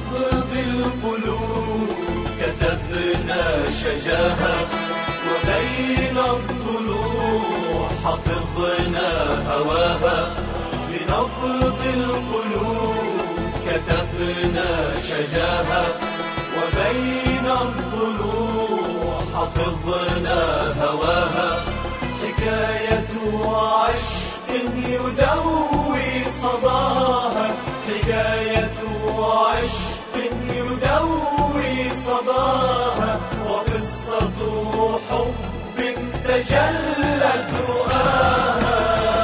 بنبض القلوب كتبنا شجاها، وبين الضلوع حفظنا هواها. بنبض القلوب كتبنا شجاها، وبين الضلوع حفظنا هواها. حكاية عشق يدوي صداها، حكاية عشق يدوي صداها، وقصة حب تجلت رؤاها.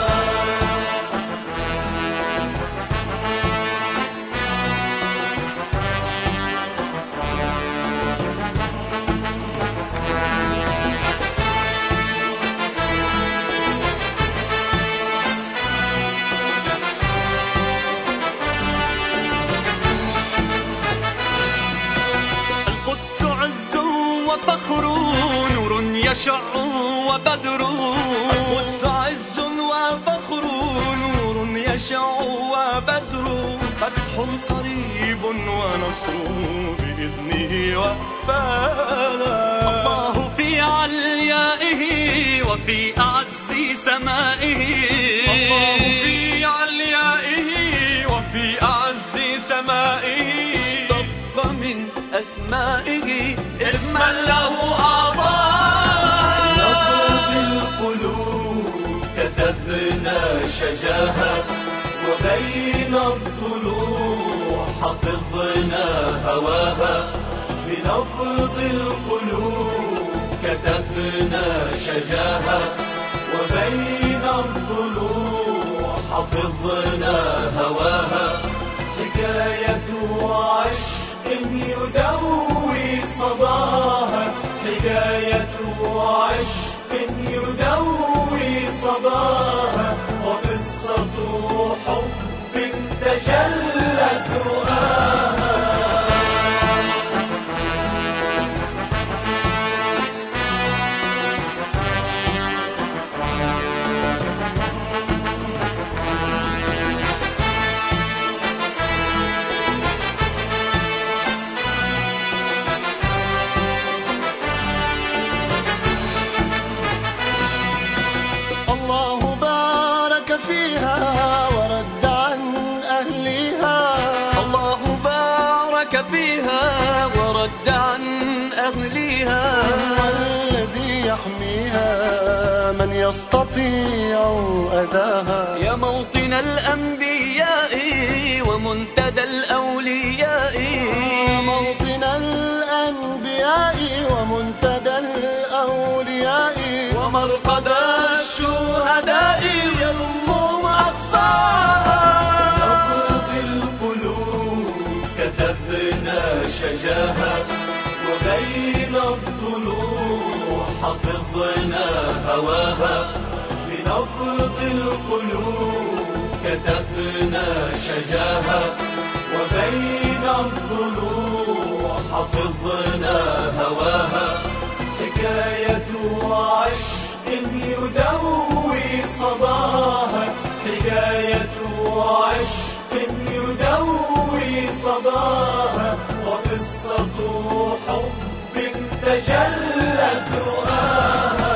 وفخر نور يشع وبدر. القدس عز وفخر نور يشع وبدر. فتح قريب ونصر بإذنه وفاها. الله في عليائه وفي أعز سمائه. الله في عليائه وفي أعز سمائه. اشتق من أسمائه اسما له أعطاه. بنبض القلوب كتبنا شجاها، وبين الضلوع حفظنا هواها. بنبض القلوب كتبنا شجاها، وبين الضلوع حفظنا هواها. حكاية عشق يدوي صداها، حكاية عشق يدوي صداها، وقصة حب تجلت رؤاها. الله بارك فيها ورد عن أهلها. الله بارك فيها ورد عن أهلها. والذي يحميها من يستطيع أذاها. يا موطن الأنبياء ومنتدى الأولياء. موطن الأنبياء ومنتدى الأولياء. ومرقد الشهداء يرمم أقصاها. بنبض القلوب كتبنا شجاها، وبين الضلوع حفظنا هواها. بنبض القلوب كتبنا شجاها، وبين الضلوع حفظنا هواها. حكاية عشق يدوي صداها، حكاية عشق يدوي صداها، وقصة حب تجلت رؤاها.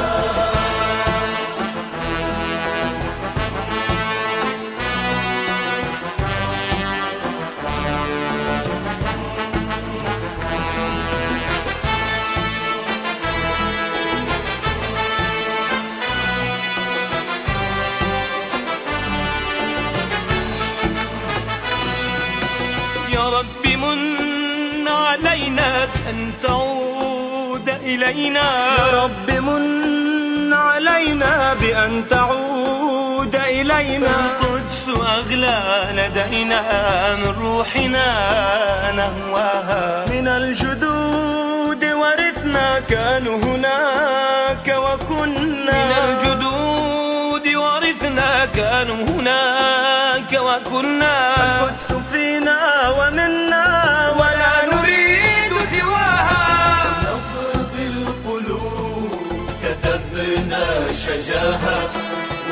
يا رب من علينا بأن تعود إلينا. يا رب من علينا بأن تعود إلينا. القدس أغلى لدينا من روحنا نهواها. من الجدود ورثنا كانوا هناك وكنا. من الجدود ورثنا كانوا هناك وكنا. القدس فينا ومنا ولا نريد سواها. بنبض القلوب كتبنا شجاها،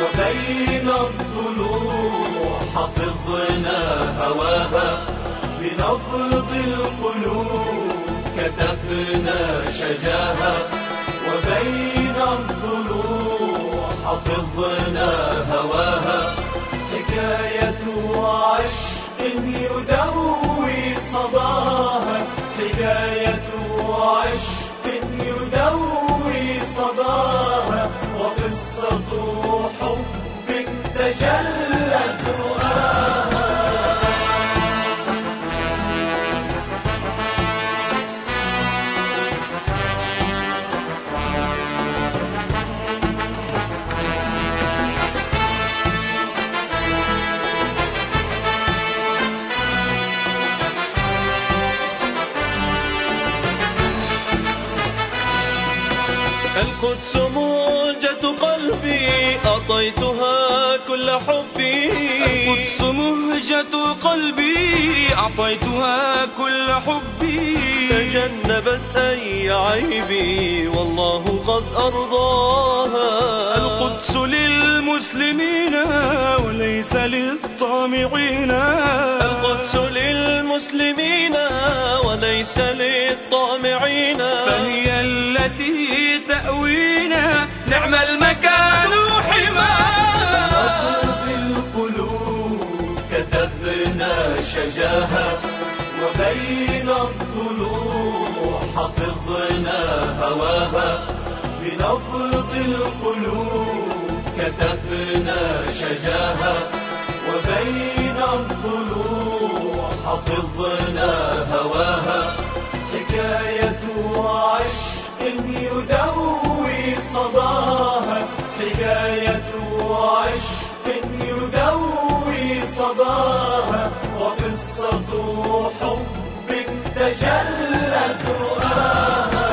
وبين الضلوع حفظنا هواها. بنبض القلوب كتبنا شجاها، وبين الضلوع حفظنا هواها. حكاية عشق يدوي صداها، حكاية عشق يدوي صداها، وقصة حب تجلت رؤاها. القدس موجة قلبي أعطيتها كل حبي، القدس مهجة قلبي أعطيتها كل حبي. تجنبت أي عيبي والله قد أرضاها. القدس للمسلمين وليس للطامعين، القدس للمسلمين وليس للطامعين. فهي التي تأوينا نعم المكان حماها. بنبض القلوب كتبنا شجاها، وبين الضلوع حفظنا هواها. بنبض القلوب كتبنا شجاها، وبين الضلوع حفظنا هواها. حكاية عشق يدوي صداها، حكاية عشق يدوي صداها، وقصة حب تجلت رؤاها.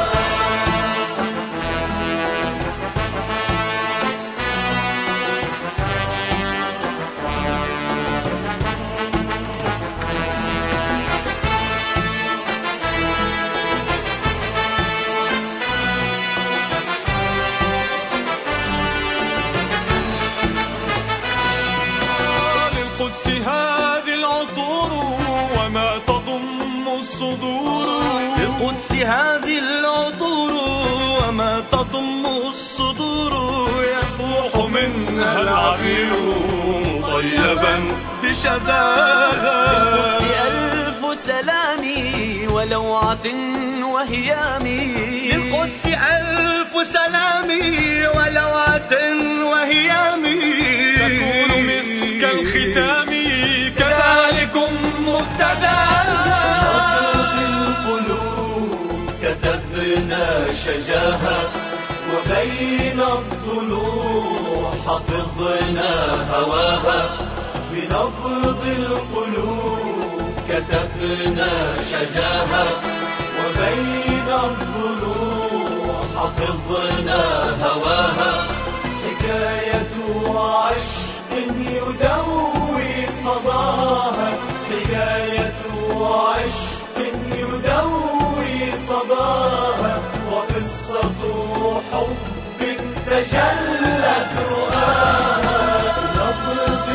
للقدس هذه العطور وما تضم الصدور، للقدس هذه العطور وما تضم الصدور. يفوح منها العبير مطيبا بشذاها. للقدس ألف سلامي ولوعة وهيامي، للقدس ألف سلامي ولوعة وهيامي. تكون مسك الختام كذلكم مبتداها. القلوب كتبنا شجاها، وبين الضلوع حفظنا هواها. بنبض القلوب كتبنا شجاها، وبين الضلوع حفظنا هواها. حكاية عشق يدوي صداها، حكاية عشق يدوي صداها، وقصة حب تجلت رؤاها. بنبض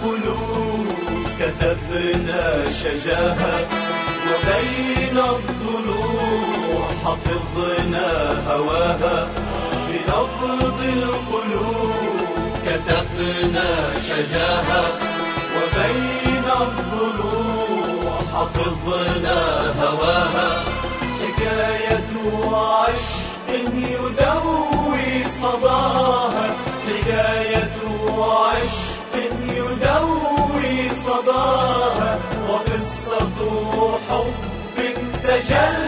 القلوب كتبنا شجاها، وبين الضلوع حفظنا هواها. بنبض القلوب كتبنا شجاها، وبين الضلوع حفظنا هواها. حكاية عشق يدوي صداها، حكاية عشق يدوي صداها، وقصة حب تجلت